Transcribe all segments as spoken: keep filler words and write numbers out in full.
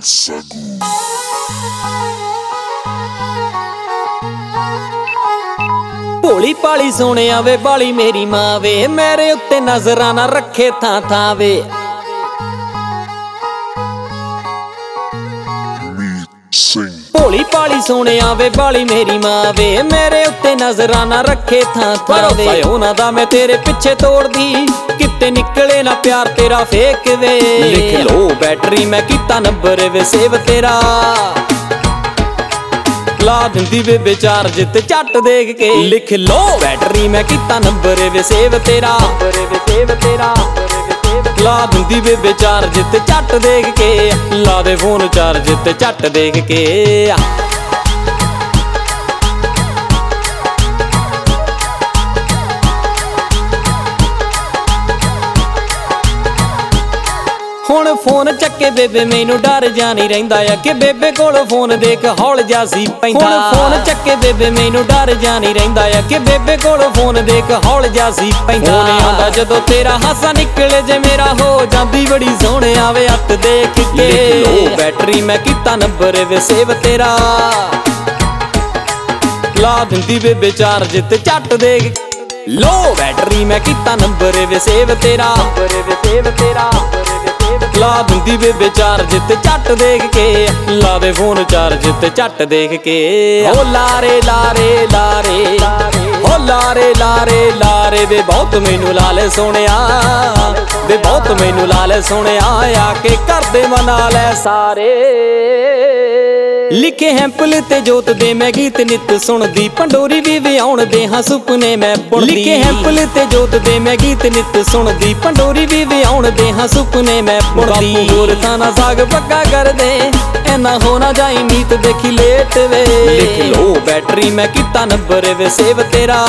ਭੋਲੀ ਭਾਲੀ ਸੋਹਣਿਆ ਵੇ ਬਾਲੀ ਮੇਰੀ ਮਾਂ ਵੇ, ਮੇਰੇ ਉੱਤੇ ਨਜ਼ਰਾਂ ਨਾ ਰੱਖੇ ਥਾਂ ਥਾਂ ਵੇ। ਭੋਲੀ ਭਾਲੀ ਸੋਹਣਿਆ ਵੇ ਬਾਲੀ ਮੇਰੀ ਮਾਂ ਵੇ, ਮੇਰੇ ਉੱਤੇ ਨਜ਼ਰਾਂ ਨਾ ਰੱਖੇ ਥਾਂ ਥਾਂ ਵੇ। ਉਹਨਾਂ ਦਾ ਮੈਂ ਤੇਰੇ ਪਿੱਛੇ ਤੋੜਦੀ, ਕਿਤੇ ਨਿਕਲੇ ਨਾ ਪਿਆਰ ਤੇਰਾ ਫੇਕ ਵੇ। ਲਿਖ ਲੋ ਬੈਟਰੀ ਮੈਂ ਕੀਤਾ ਨੰਬਰ ਵੇ ਸੇਵ ਤੇਰਾ, ਲਾ ਦਿੰਦੀ ਬੇਬੇ ਚਾਰਜ ਤੇ ਝੱਟ ਦੇਖ ਕੇ। ਲਿਖ ਲੋ ਬੈਟਰੀ ਮੈਂ ਕੀਤਾ ਨੰਬਰ ਵੇ ਸੇਵ ਤੇਰਾ, ਸੇਵ ਤੇਰਾ ਲਾ ਦਿੰਦੀ ਬੇਬੇ ਚਾਰਜ ਤੇ ਝੱਟ ਦੇਖ ਕੇ। ਲਾ ਦੇ ਫੋਨ ਚਾਰਜ ਤੇ ਝੱਟ ਦੇਖ ਕੇ। ਹੁਣ ਫੋਨ ਚੱਕੇ ਬੇਬੇ ਮੈਨੂੰ ਡਰ ਜਾ ਨਹੀਂ ਰਹਿੰਦਾ ਆ, ਕਿ ਬੇਬੇ ਕੋਲ ਫੋਨ ਦੇਖ ਹੌਲ ਜਾ ਸੀ ਪੈਂਦਾ। ਹੁਣ ਫੋਨ ਚੱਕੇ ਬੇਬੇ ਮੈਨੂੰ ਡਰ ਜਾ ਨਹੀਂ ਰਹਿੰਦਾ ਆ, ਕਿ ਬੇਬੇ ਕੋਲ ਫੋਨ ਦੇਖ ਹੌਲ ਜਾ ਸੀ ਪੈਂਦਾ। ਫੋਨ ਆਉਂਦਾ ਜਦੋਂ ਤੇਰਾ ਹਾਸਾ ਨਿਕਲੇ ਜੇ ਮੇਰਾ ਹੋ ਜਾਂਦੀ ਬੜੀ ਸੋਹਣਿਆ ਵੇ ਹੱਥ ਦੇਖ ਕੇ। ਲਿਖ ਲੋ ਬੈਟਰੀ ਮੈਂ ਕੀਤਾ ਨੰਬਰ ਵੇ ਸੇਵ ਤੇਰਾ, ਲਾ ਦਿੰਦੀ ਬੇਬੇ ਚਾਰਜ ਤੇ ਝੱਟ ਦੇਖ। ਲੋ ਬੈਟਰੀ ਮੈਂ ਕੀਤਾ ਨੰਬਰ ਵੇ ਸੇਵ ਤੇਰਾ, ਸੇਵ ਤੇਰਾ ਲਾ ਦਿੰਦੀ ਬੇਬੇ ਚਾਰਜ ਤੇ ਝੱਟ ਦੇਖ ਕੇ। ਲਾ ਦੇ ਫੋਨ ਚਾਰਜ ਤੇ ਝੱਟ ਦੇਖ ਕੇ। ਹੋ ਲਾਰੇ ਲਾਰੇ ਲਾਰੇ ਹੋ ਲਾਰੇ ਲਾਰੇ ਲਾਰੇ ਵੇ ਬਹੁਤ ਮੈਨੂੰ ਲਾਲੇ ਸੋਹਣਿਆ ਵੇ ਬਹੁਤ ਮੈਨੂੰ ਲਾਲੇ ਸੋਹਣਿਆ, ਆ ਕੇ ਕਰਦੇ ਮਨਾ ਲੈ ਸਾਰੇ। ਲਿਖੇ ਹੈਂਪਲ ਤੇ ਜੋਤ ਦੇ ਮੈਂ ਗੀਤ ਨਿਤ ਸੁਣਦੀ, ਪੰਡੋਰੀ ਵੀ ਵਿਆਉਣ ਦੇ ਹਾਂ ਸੁਪਨੇ ਮੈਂ ਬੁਣਦੀ। ਲਿਖੇ ਹੈਂਪਲ ਤੇ ਜੋਤ ਦੇ ਮੈਂ ਗੀਤ ਨਿਤ ਸੁਣਦੀ, ਪੰਡੋਰੀ ਵੀ ਵਿਆਉਣ ਦੇ ਹਾਂ ਸੁਪਨੇ ਮੈਂ ਬੁਣਦੀ। ਬਾਪੂ ਹੋਰ ਤਾਂ ਨਾ ਸਾਗ ਪੱਕਾ ਕਰਦੇ, ਐਨਾ ਹੋ ਨਾ ਜਾਈ ਨੀਤ ਦੇਖੀ ਲੇਟ ਵੇ। ਲਿਖ ਲੋ ਬੈਟਰੀ ਮੈਂ ਕੀਤਾ ਨੰਬਰ ਵੇ ਸੇਵ ਤੇਰਾ,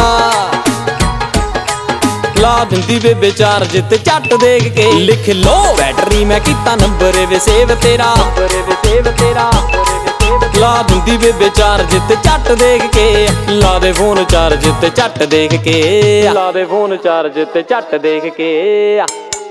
ਲਾ ਦਿੰਦੀ ਬੇਬੇ ਚਾਰਜ ਤੇ ਝੱਟ ਦੇਖ ਕੇ। ਲਿਖ ਲੋ ਬੈਟਰੀ ਮੈਂ ਕੀਤਾ ਨੰਬਰ ਵੇ ਸੇਵ ਤੇਰਾ, ਸੇਵ ਤੇਰਾ ਲਾ ਦਿੰਦੀ ਬੇਬੇ ਚਾਰਜ ਤੇ ਝੱਟ ਦੇਖ ਕੇ। ਲਾ ਦੇ ਫੋਨ ਚਾਰਜ ਤੇ ਝੱਟ ਦੇਖ ਕੇ। ਲਾ ਦੇ ਫੋਨ ਚਾਰਜ ਤੇ ਝੱਟ ਦੇਖ ਕੇ।